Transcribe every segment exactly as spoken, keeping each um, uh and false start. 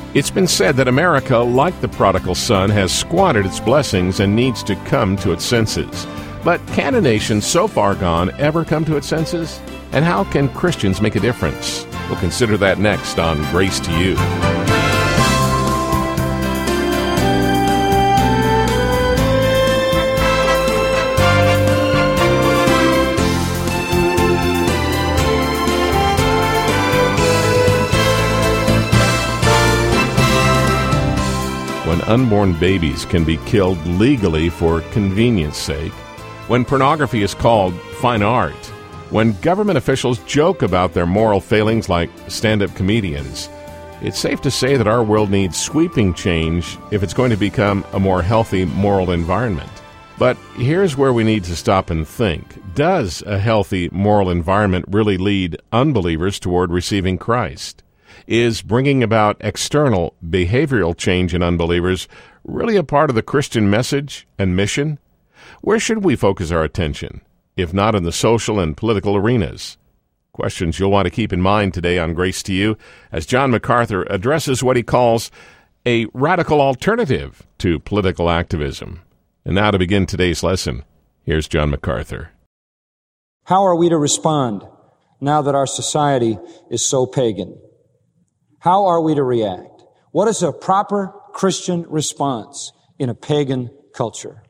It's been said that America, like the prodigal son, has squandered its blessings and needs to come to its senses. But can a nation so far gone ever come to its senses? And how can Christians make a difference? We'll consider that next on Grace to You. When unborn babies can be killed legally for convenience sake, when pornography is called fine art, when government officials joke about their moral failings like stand-up comedians, it's safe to say that our world needs sweeping change if it's going to become a more healthy moral environment. But here's where we need to stop and think. Does a healthy moral environment really lead unbelievers toward receiving Christ? Is bringing about external behavioral change in unbelievers really a part of the Christian message and mission? Where should we focus our attention, if not in the social and political arenas? Questions you'll want to keep in mind today on Grace to You as John MacArthur addresses what he calls a radical alternative to political activism. And now to begin today's lesson, here's John MacArthur. How are we to respond now that our society is so pagan? How are we to react? What is a proper Christian response in a pagan culture?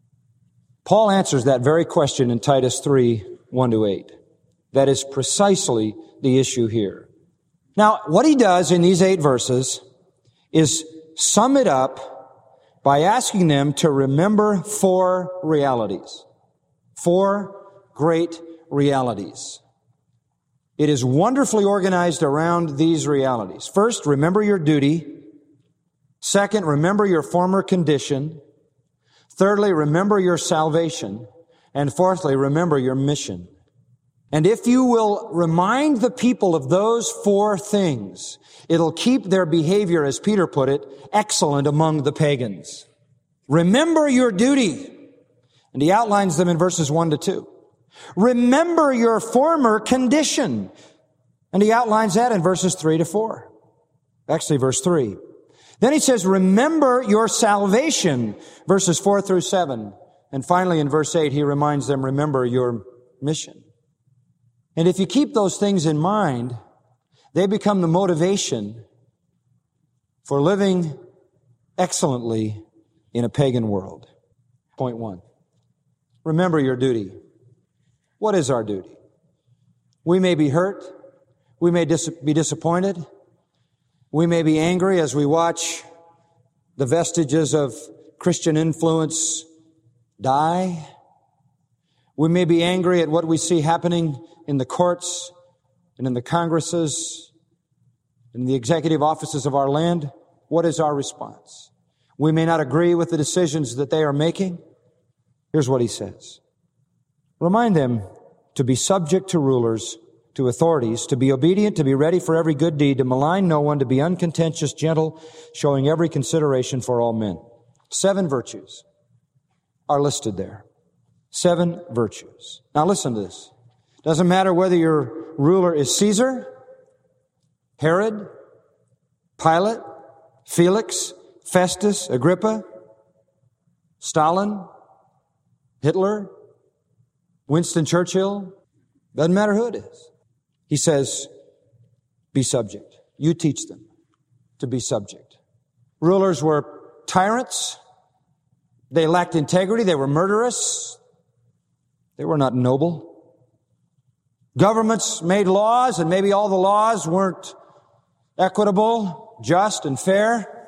Paul answers that very question in Titus three, one to eight. That is precisely the issue here. Now, what he does in these eight verses is sum it up by asking them to remember four realities. Four great realities. It is wonderfully organized around these realities. First, remember your duty. Second, remember your former condition. Thirdly, remember your salvation. And fourthly, remember your mission. And if you will remind the people of those four things, it'll keep their behavior, as Peter put it, excellent among the pagans. Remember your duty. And he outlines them in verses one to two. Remember your former condition. And he outlines that in verses three to four. Actually, verse three. Then he says, remember your salvation, verses four through seven. And finally, in verse eight, he reminds them, remember your mission. And if you keep those things in mind, they become the motivation for living excellently in a pagan world. Point one. Remember your duty. What is our duty? We may be hurt. We may dis- be disappointed. We may be angry as we watch the vestiges of Christian influence die. We may be angry at what we see happening in the courts and in the congresses, in the executive offices of our land. What is our response? We may not agree with the decisions that they are making. Here's what he says. Remind them to be subject to rulers, to authorities, to be obedient, to be ready for every good deed, to malign no one, to be uncontentious, gentle, showing every consideration for all men. Seven virtues are listed there. Seven virtues. Now listen to this. Doesn't matter whether your ruler is Caesar, Herod, Pilate, Felix, Festus, Agrippa, Stalin, Hitler, Winston Churchill, doesn't matter who it is. He says, be subject. You teach them to be subject. Rulers were tyrants. They lacked integrity. They were murderous. They were not noble. Governments made laws, and maybe all the laws weren't equitable, just, and fair.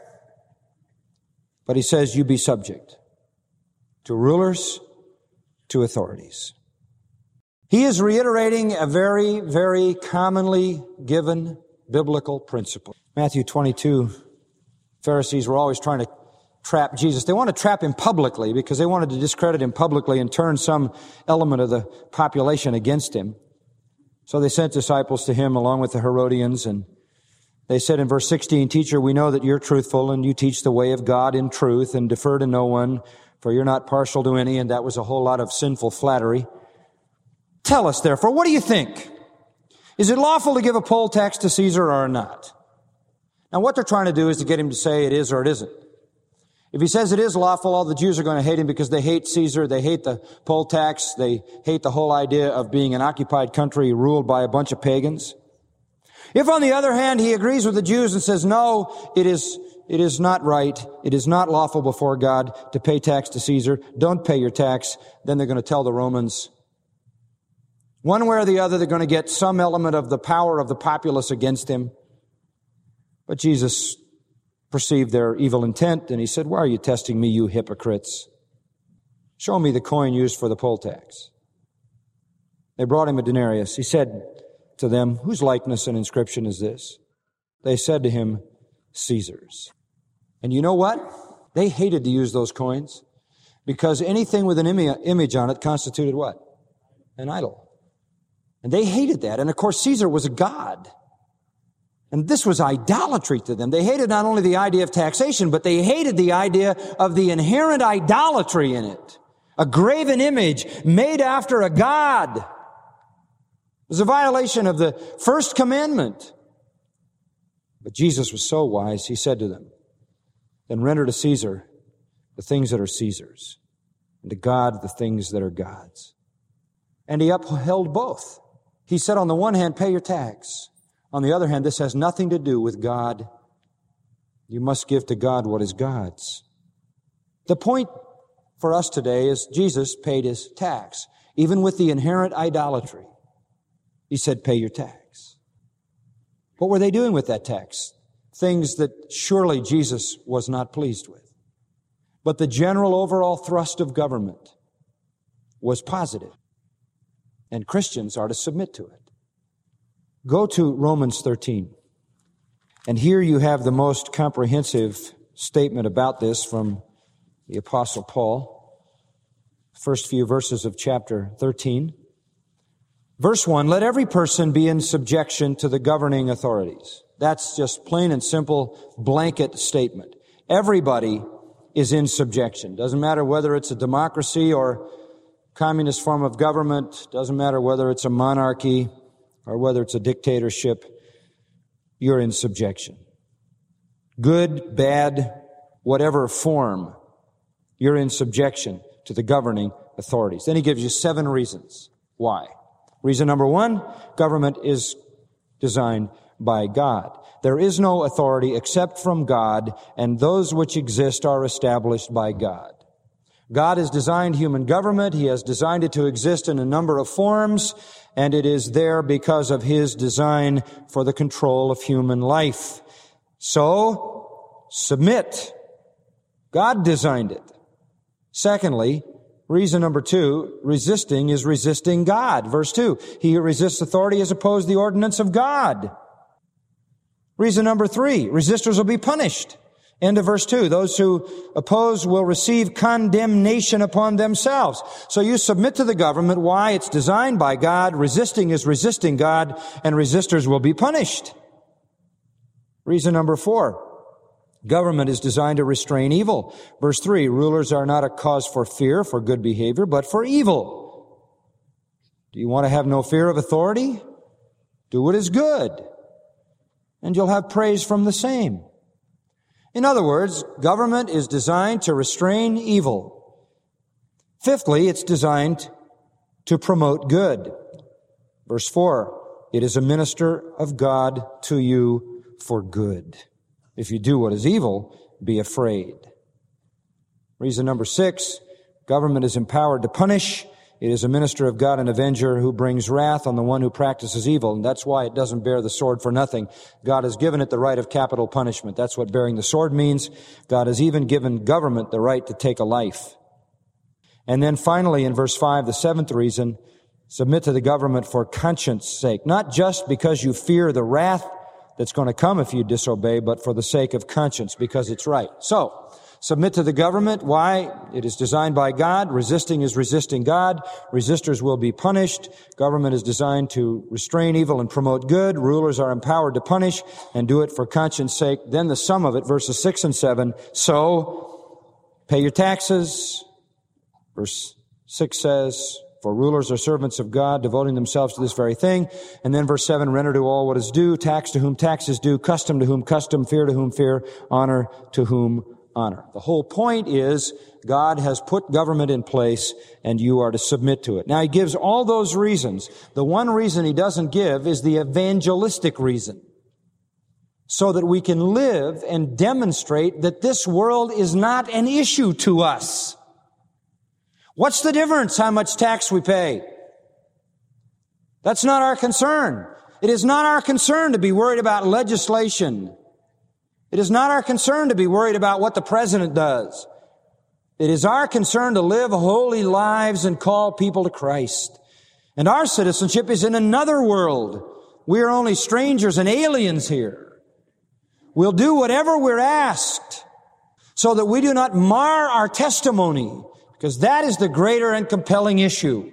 But he says, you be subject to rulers, to authorities. He is reiterating a very, very commonly given biblical principle. Matthew twenty-two, Pharisees were always trying to trap Jesus. They wanted to trap him publicly because they wanted to discredit him publicly and turn some element of the population against him. So they sent disciples to him along with the Herodians, and they said in verse sixteen, Teacher, we know that you're truthful and you teach the way of God in truth and defer to no one, for you're not partial to any, and that was a whole lot of sinful flattery. Tell us, therefore, what do you think? Is it lawful to give a poll tax to Caesar or not? Now, what they're trying to do is to get him to say it is or it isn't. If he says it is lawful, all the Jews are going to hate him because they hate Caesar, they hate the poll tax, they hate the whole idea of being an occupied country ruled by a bunch of pagans. If, on the other hand, he agrees with the Jews and says, no, it is, it is not right, it is not lawful before God to pay tax to Caesar, don't pay your tax, then they're going to tell the Romans, one way or the other, they're going to get some element of the power of the populace against him. But Jesus perceived their evil intent, and he said, why are you testing me, you hypocrites? Show me the coin used for the poll tax. They brought him a denarius. He said to them, whose likeness and inscription is this? They said to him, Caesar's. And you know what? They hated to use those coins because anything with an image on it constituted what? An idol. And they hated that. And of course, Caesar was a god. And this was idolatry to them. They hated not only the idea of taxation, but they hated the idea of the inherent idolatry in it. A graven image made after a god. It was a violation of the first commandment. But Jesus was so wise, he said to them, then render to Caesar the things that are Caesar's, and to God the things that are God's. And he upheld both. He said, on the one hand, pay your tax. On the other hand, this has nothing to do with God. You must give to God what is God's. The point for us today is Jesus paid his tax, even with the inherent idolatry. He said, pay your tax. What were they doing with that tax? Things that surely Jesus was not pleased with. But the general overall thrust of government was positive, and Christians are to submit to it. Go to Romans thirteen. And here you have the most comprehensive statement about this from the Apostle Paul. First few verses of chapter thirteen. Verse one, let every person be in subjection to the governing authorities. That's just plain and simple blanket statement. Everybody is in subjection. Doesn't matter whether it's a democracy or communist form of government. Doesn't matter whether it's a monarchy or whether it's a dictatorship, you're in subjection. Good, bad, whatever form, you're in subjection to the governing authorities. Then he gives you seven reasons why. Reason number one, government is designed by God. There is no authority except from God, and those which exist are established by God. God has designed human government. He has designed it to exist in a number of forms, and it is there because of his design for the control of human life. So, submit. God designed it. Secondly, reason number two, resisting is resisting God. Verse two, he who resists authority has opposed the ordinance of God. Reason number three, resistors will be punished. End of verse two. Those who oppose will receive condemnation upon themselves. So you submit to the government. Why? It's designed by God. Resisting is resisting God, and resistors will be punished. Reason number four. Government is designed to restrain evil. Verse three, rulers are not a cause for fear, for good behavior, but for evil. Do you want to have no fear of authority? Do what is good, and you'll have praise from the same. In other words, government is designed to restrain evil. Fifthly, it's designed to promote good. Verse four, it is a minister of God to you for good. If you do what is evil, be afraid. Reason number six, government is empowered to punish. It is a minister of God, an avenger who brings wrath on the one who practices evil. And that's why it doesn't bear the sword for nothing. God has given it the right of capital punishment. That's what bearing the sword means. God has even given government the right to take a life. And then finally, in verse five, the seventh reason, submit to the government for conscience sake. Not just because you fear the wrath that's going to come if you disobey, but for the sake of conscience, because it's right. So, submit to the government. Why? It is designed by God. Resisting is resisting God. Resistors will be punished. Government is designed to restrain evil and promote good. Rulers are empowered to punish and do it for conscience sake. Then the sum of it, verses six and seven. So, pay your taxes. Verse six says, For rulers are servants of God, devoting themselves to this very thing. And then verse seven, render to all what is due, tax to whom tax is due, custom to whom custom, fear to whom fear, honor to whom honor. The whole point is God has put government in place and you are to submit to it. Now he gives all those reasons. The one reason he doesn't give is the evangelistic reason. So that we can live and demonstrate that this world is not an issue to us. What's the difference how much tax we pay? That's not our concern. It is not our concern to be worried about legislation. It is not our concern to be worried about what the president does. It is our concern to live holy lives and call people to Christ. And our citizenship is in another world. We are only strangers and aliens here. We'll do whatever we're asked so that we do not mar our testimony, because that is the greater and compelling issue.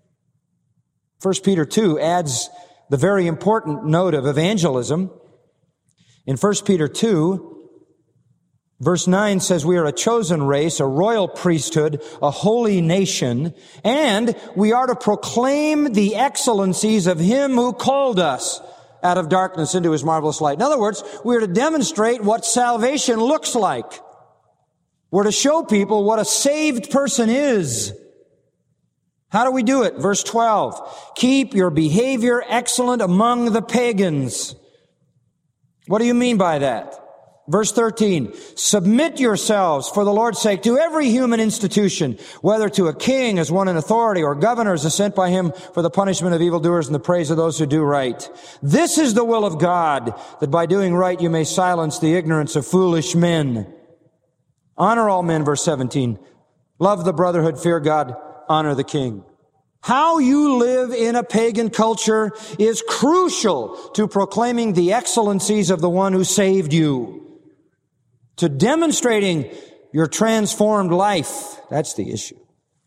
First Peter two adds the very important note of evangelism. In First Peter two, verse nine says, we are a chosen race, a royal priesthood, a holy nation, and we are to proclaim the excellencies of Him who called us out of darkness into His marvelous light. In other words, we are to demonstrate what salvation looks like. We're to show people what a saved person is. How do we do it? Verse twelve, keep your behavior excellent among the pagans. What do you mean by that? Verse thirteen, submit yourselves for the Lord's sake to every human institution, whether to a king as one in authority or governors as sent by him for the punishment of evildoers and the praise of those who do right. This is the will of God, that by doing right you may silence the ignorance of foolish men. Honor all men, verse seventeen. Love the brotherhood, fear God, honor the king. How you live in a pagan culture is crucial to proclaiming the excellencies of the one who saved you. To demonstrating your transformed life. That's the issue.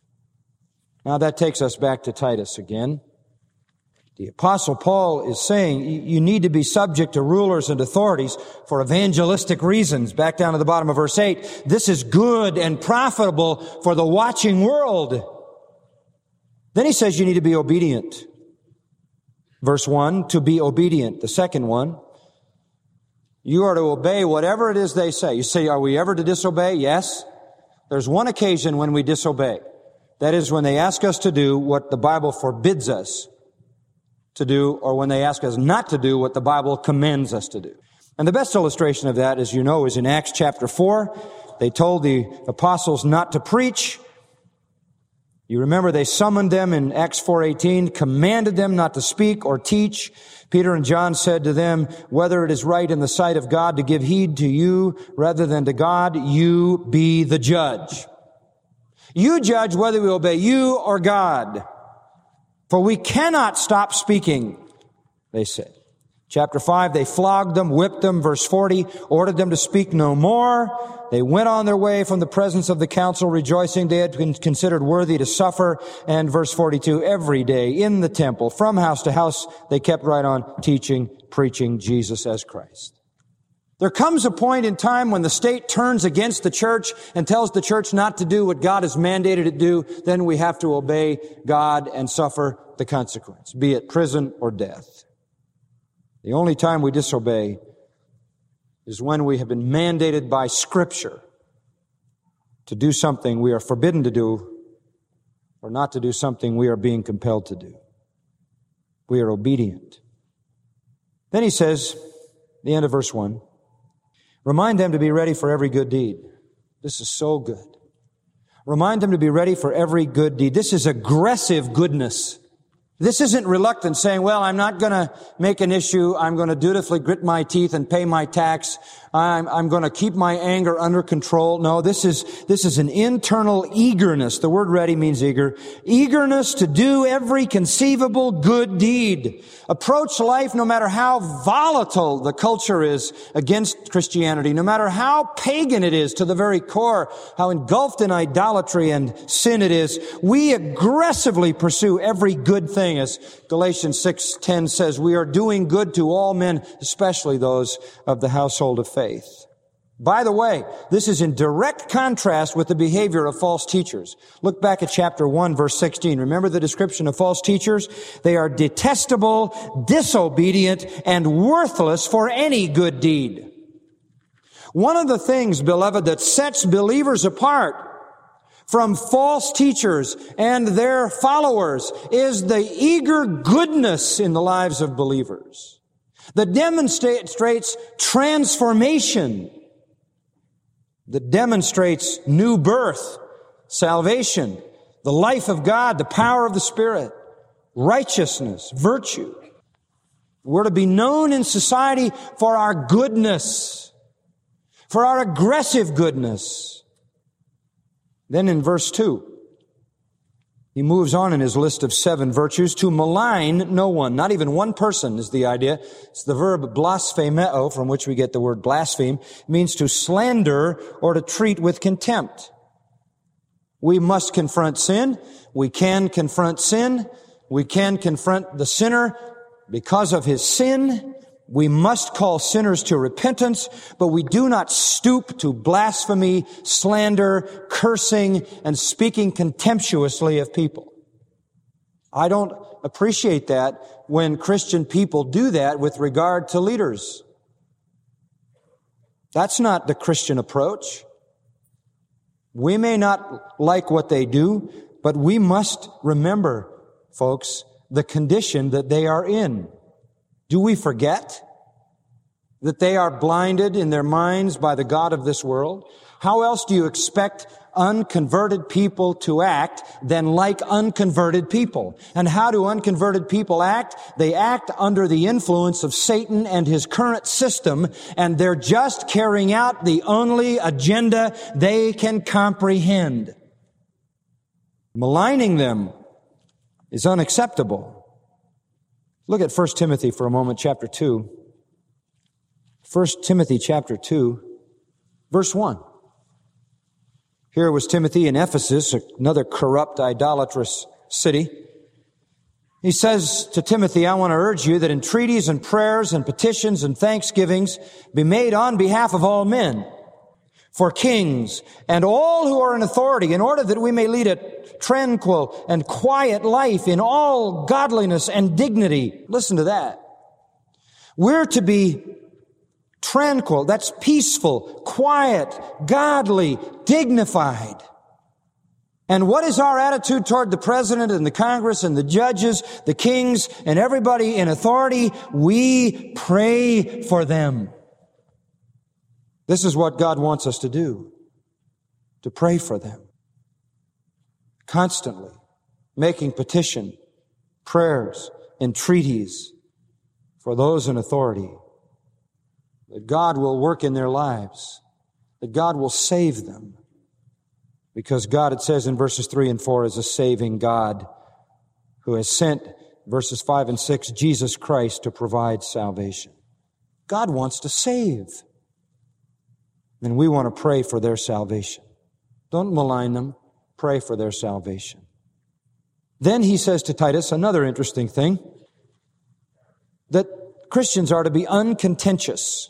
Now that takes us back to Titus again. The Apostle Paul is saying you need to be subject to rulers and authorities for evangelistic reasons. Back down to the bottom of verse eight. This is good and profitable for the watching world. Then he says you need to be obedient. Verse one, to be obedient. The second one, you are to obey whatever it is they say. You say, are we ever to disobey? Yes. There's one occasion when we disobey. That is when they ask us to do what the Bible forbids us to do, or when they ask us not to do what the Bible commends us to do. And the best illustration of that, as you know, is in Acts chapter four. They told the apostles not to preach. You remember they summoned them in Acts four eighteen, commanded them not to speak or teach. Peter and John said to them, whether it is right in the sight of God to give heed to you rather than to God, you be the judge. You judge whether we obey you or God. For we cannot stop speaking, they said. Chapter five, they flogged them, whipped them. Verse forty, ordered them to speak no more. They went on their way from the presence of the council, rejoicing they had been considered worthy to suffer. And verse forty-two, every day in the temple, from house to house, they kept right on teaching, preaching Jesus as Christ. There comes a point in time when the state turns against the church and tells the church not to do what God has mandated it do. Then we have to obey God and suffer the consequence, be it prison or death. The only time we disobey is when we have been mandated by Scripture to do something we are forbidden to do, or not to do something we are being compelled to do. We are obedient. Then he says, the end of verse one, remind them to be ready for every good deed. This is so good. Remind them to be ready for every good deed. This is aggressive goodness. This isn't reluctant saying, well, I'm not going to make an issue. I'm going to dutifully grit my teeth and pay my tax. I'm, I'm going to keep my anger under control. No, this is, this is an internal eagerness. The word ready means eager. Eagerness to do every conceivable good deed. Approach life no matter how volatile the culture is against Christianity, no matter how pagan it is to the very core, how engulfed in idolatry and sin it is. We aggressively pursue every good thing. As Galatians six ten says, we are doing good to all men, especially those of the household of faith. By the way, this is in direct contrast with the behavior of false teachers. Look back at chapter one, verse sixteen. Remember the description of false teachers? They are detestable, disobedient, and worthless for any good deed. One of the things, beloved, that sets believers apart from false teachers and their followers is the eager goodness in the lives of believers that demonstrates transformation, that demonstrates new birth, salvation, the life of God, the power of the Spirit, righteousness, virtue. We're to be known in society for our goodness, for our aggressive goodness. Then in verse two, he moves on in his list of seven virtues to malign no one. Not even one person is the idea. It's the verb blasphemeo, from which we get the word blaspheme. It means to slander or to treat with contempt. We must confront sin. We can confront sin. We can confront the sinner because of his sin. We must call sinners to repentance, but we do not stoop to blasphemy, slander, cursing, and speaking contemptuously of people. I don't appreciate that when Christian people do that with regard to leaders. That's not the Christian approach. We may not like what they do, but we must remember, folks, the condition that they are in. Do we forget that they are blinded in their minds by the god of this world? How else do you expect unconverted people to act than like unconverted people? And how do unconverted people act? They act under the influence of Satan and his current system, and they're just carrying out the only agenda they can comprehend. Maligning them is unacceptable. Look at First Timothy for a moment, chapter two. First Timothy chapter two, verse one. Here was Timothy in Ephesus, another corrupt, idolatrous city. He says to Timothy, I want to urge you that entreaties and prayers and petitions and thanksgivings be made on behalf of all men, for kings and all who are in authority, in order that we may lead a tranquil and quiet life in all godliness and dignity. Listen to that. We're to be tranquil, that's peaceful, quiet, godly, dignified. And what is our attitude toward the president and the Congress and the judges, the kings, and everybody in authority? We pray for them. This is what God wants us to do, to pray for them. Constantly making petition, prayers, entreaties for those in authority, that God will work in their lives, that God will save them, because God, it says in verses three and four, is a saving God who has sent, verses five and six, Jesus Christ to provide salvation. God wants to save, and we want to pray for their salvation. Don't malign them. Pray for their salvation. Then he says to Titus another interesting thing, that Christians are to be uncontentious.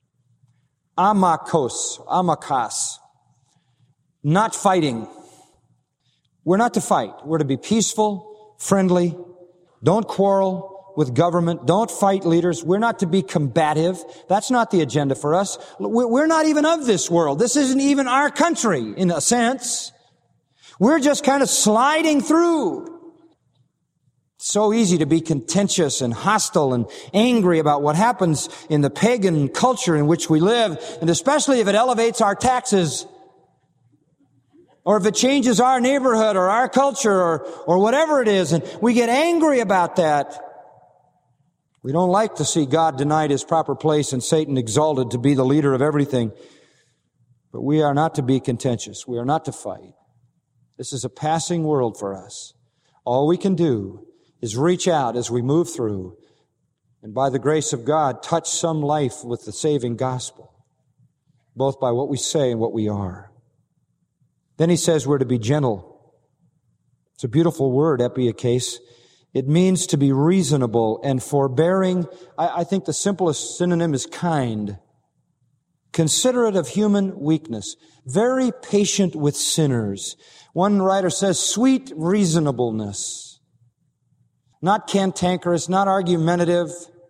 Amakos, amakas. Not fighting. We're not to fight. We're to be peaceful, friendly. Don't quarrel with government. Don't fight leaders. We're not to be combative. That's not the agenda for us. We're not even of this world. This isn't even our country, in a sense. We're just kind of sliding through. It's so easy to be contentious and hostile and angry about what happens in the pagan culture in which we live, and especially if it elevates our taxes, or if it changes our neighborhood or our culture or, or whatever it is, and we get angry about that. We don't like to see God denied his proper place and Satan exalted to be the leader of everything. But we are not to be contentious. We are not to fight. This is a passing world for us. All we can do is reach out as we move through, and by the grace of God, touch some life with the saving gospel, both by what we say and what we are. Then he says we're to be gentle. It's a beautiful word, epiakes. It means to be reasonable and forbearing. I, I think the simplest synonym is kind. considerate of human weakness, very patient with sinners. One writer says, sweet reasonableness. Not cantankerous, not argumentative,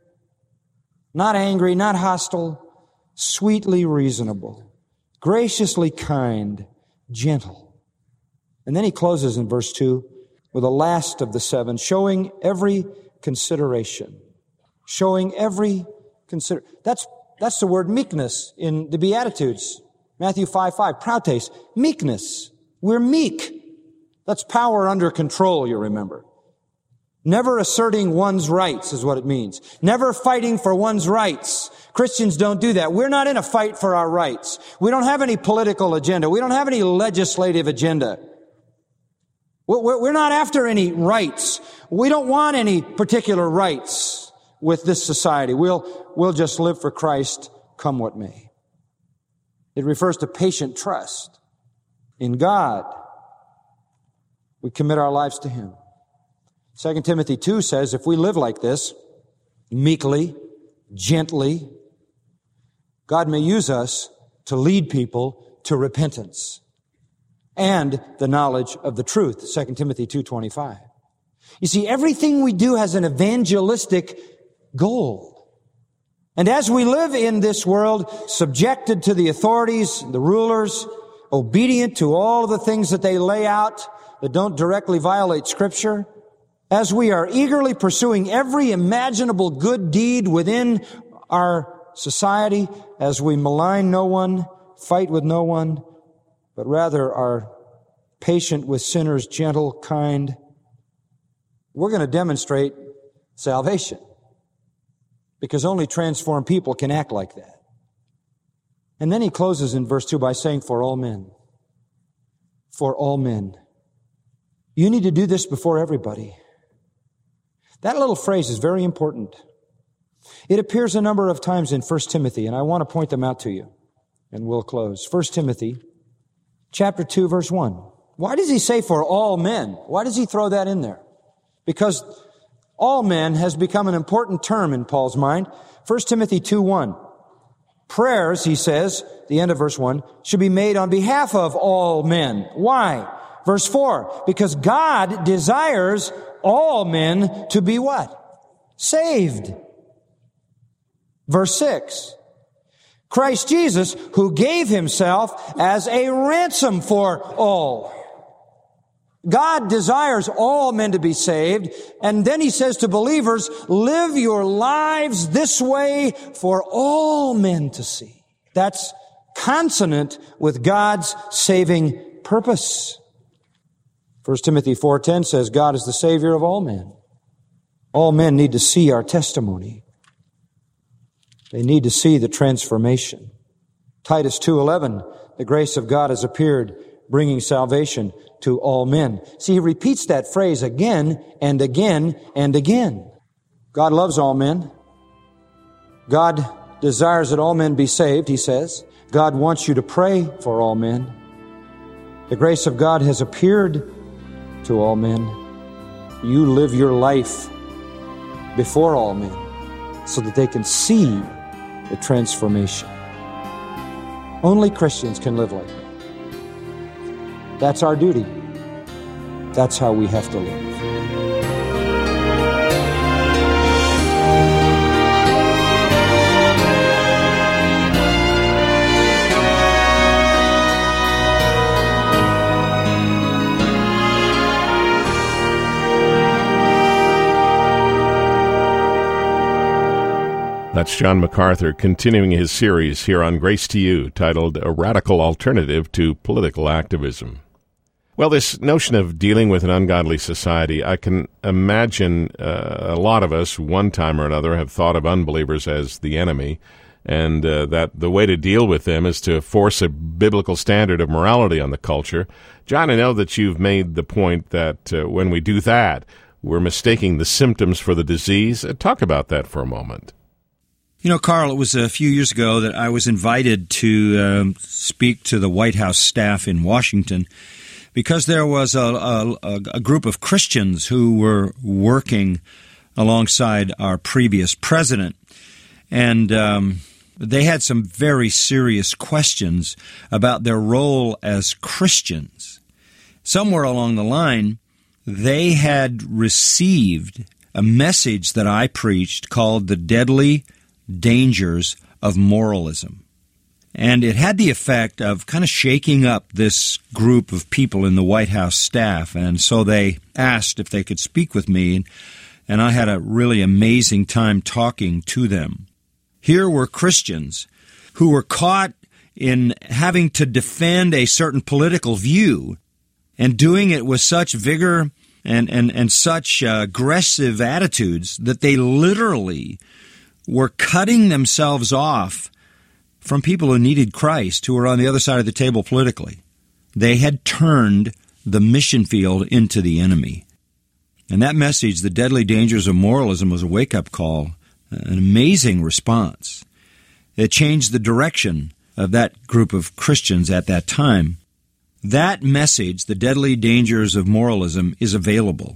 not angry, not hostile, sweetly reasonable, graciously kind, gentle. And then he closes in verse two with the last of the seven, showing every consideration. Showing every consider. That's, that's the word meekness in the Beatitudes. Matthew five five, prautes, meekness. We're meek. That's power under control, you remember. Never asserting one's rights is what it means. Never fighting for one's rights. Christians don't do that. We're not in a fight for our rights. We don't have any political agenda. We don't have any legislative agenda. We're not after any rights. We don't want any particular rights with this society. We'll, we'll just live for Christ, come what may. It refers to patient trust in God. We commit our lives to Him. Second Timothy two says, if we live like this, meekly, gently, God may use us to lead people to repentance and the knowledge of the truth. Second Timothy two twenty-five. You see, everything we do has an evangelistic goal. And as we live in this world, subjected to the authorities, the rulers, obedient to all of the things that they lay out that don't directly violate Scripture, as we are eagerly pursuing every imaginable good deed within our society, as we malign no one, fight with no one, but rather are patient with sinners, gentle, kind, we're going to demonstrate salvation. Because only transformed people can act like that. And then he closes in verse two by saying, for all men. For all men. You need to do this before everybody. That little phrase is very important. It appears a number of times in First Timothy, and I want to point them out to you. And we'll close. First Timothy, chapter two, verse one. Why does he say for all men? Why does he throw that in there? Because all men has become an important term in Paul's mind. First Timothy two one. Prayers, he says, the end of verse one, should be made on behalf of all men. Why? Verse four. Because God desires all men to be what? Saved. Verse six. Christ Jesus, who gave himself as a ransom for all. God desires all men to be saved, and then he says to believers, live your lives this way for all men to see. That's consonant with God's saving purpose. First Timothy four ten says God is the Savior of all men. All men need to see our testimony. They need to see the transformation. Titus two eleven, the grace of God has appeared, bringing salvation to all men. See, he repeats that phrase again and again and again. God loves all men. God desires that all men be saved, he says. God wants you to pray for all men. The grace of God has appeared to all men. You live your life before all men so that they can see the transformation. Only Christians can live like that. That's our duty. That's how we have to live. That's John MacArthur continuing his series here on Grace to You, titled A Radical Alternative to Political Activism. Well, this notion of dealing with an ungodly society, I can imagine uh, a lot of us, one time or another, have thought of unbelievers as the enemy, and uh, that the way to deal with them is to force a biblical standard of morality on the culture. John, I know that you've made the point that uh, when we do that, we're mistaking the symptoms for the disease. Uh, talk about that for a moment. You know, Carl, it was a few years ago that I was invited to um, speak to the White House staff in Washington because there was a, a, a group of Christians who were working alongside our previous president. And um, they had some very serious questions about their role as Christians. Somewhere along the line, they had received a message that I preached called The Deadly Dangers of Moralism. And it had the effect of kind of shaking up this group of people in the White House staff. And so they asked if they could speak with me, and I had a really amazing time talking to them. Here were Christians who were caught in having to defend a certain political view and doing it with such vigor and, and, and such uh, aggressive attitudes that they literally were cutting themselves off from people who needed Christ, who were on the other side of the table politically. They had turned the mission field into the enemy. And that message, The Deadly Dangers of Moralism, was a wake-up call, an amazing response. It changed the direction of that group of Christians at that time. That message, The Deadly Dangers of Moralism, is available.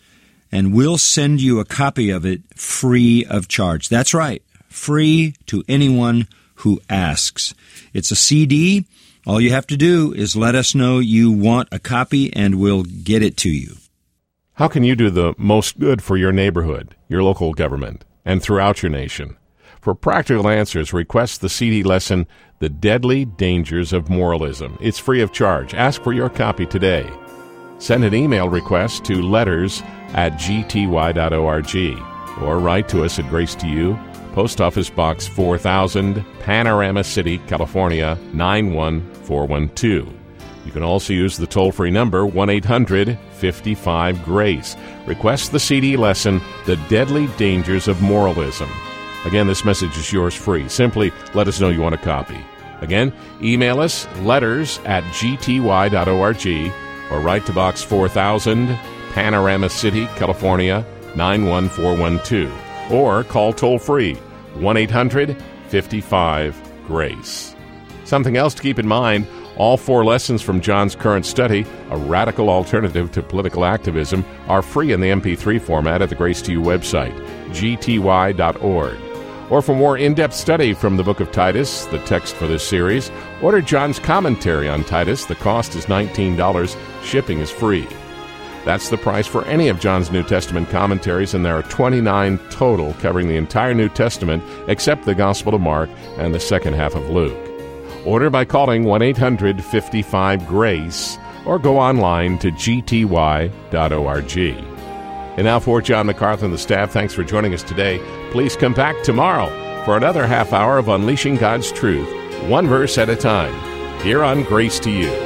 And we'll send you a copy of it free of charge. That's right, free to anyone who asks. It's a C D. All you have to do is let us know you want a copy, and we'll get it to you. How can you do the most good for your neighborhood, your local government, and throughout your nation? For practical answers, request the C D lesson, The Deadly Dangers of Moralism. It's free of charge. Ask for your copy today. Send an email request to letters at g t y dot org or write to us at Grace to You, Post Office Box four thousand, Panorama City, California, nine one four one two. You can also use the toll-free number one eight hundred fifty-five GRACE. Request the C D lesson, The Deadly Dangers of Moralism. Again, this message is yours free. Simply let us know you want a copy. Again, email us, letters at g t y dot org, or write to Box four thousand, Panorama City, California, nine one four one two. Or call toll-free, one eight hundred fifty-five GRACE. Something else to keep in mind, all four lessons from John's current study, A Radical Alternative to Political Activism, are free in the M P three format at the Grace to You website, g t y dot org. Or for more in-depth study from the book of Titus, the text for this series, order John's commentary on Titus. The cost is nineteen dollars. Shipping is free. That's the price for any of John's New Testament commentaries, and there are twenty-nine total covering the entire New Testament except the Gospel of Mark and the second half of Luke. Order by calling one eight hundred fifty-five GRACE or go online to g t y dot org. And now for John MacArthur and the staff, thanks for joining us today. Please come back tomorrow for another half hour of Unleashing God's Truth, one verse at a time, here on Grace to You.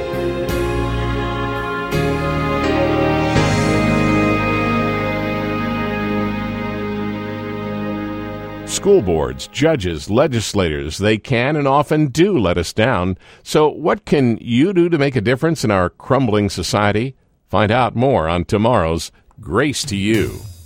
School boards, judges, legislators, they can and often do let us down. So what can you do to make a difference in our crumbling society? Find out more on tomorrow's Grace to You.